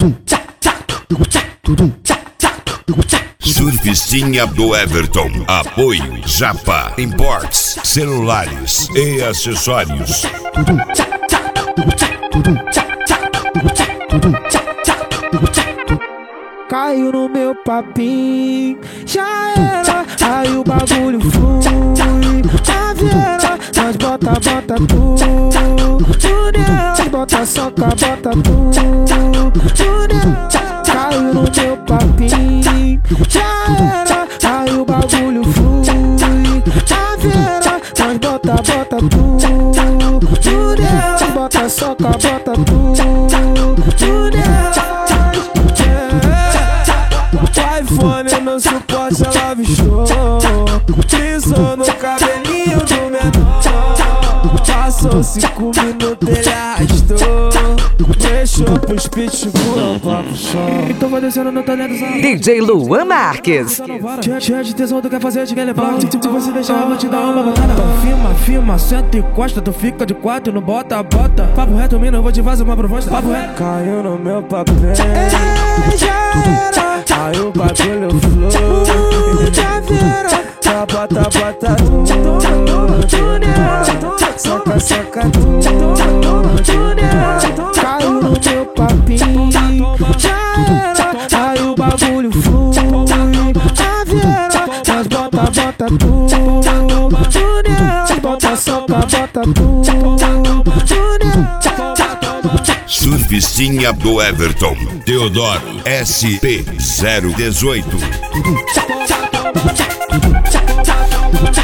Surfistinha do Everton. Apoio Japa Imports, celulares e acessórios. Caiu no meu papinho, já era, aí o bagulho flui. Tá vendo? Nós bota tu nela, bota soca, bota tu nela. Caiu no meu papinho, já era, aí o bagulho flui. Tá vendo? Nós bota tu nela, bota soca, bota tu nela. iPhone não suporta, ela avistou. Pisou no cabelinho do menor. Passou 5 minutos, ele arrastou. Deixou pros pitbull pra pro chão. Então vai descendo no talento só. DJ Luan Marques. Cheia de tesão, tu quer fazer, te quer levar. Se você deixar, eu vou te dar uma batalha. Firma, senta e encosta. Tu fica de 4 no bota. Papo reto, mina, eu vou te fazer uma proposta. Papo reto. Caiu no meu papel. Aí o bagulho flui. Já viram? Bota tu nela. Soca tu nela. Caiu no meu papinho, já era, aí o bagulho flui. Tá vendo? Nós bota tu nela. Bota soca, bota tu nela. Surfistinha do Everton. Teodoro SP 018.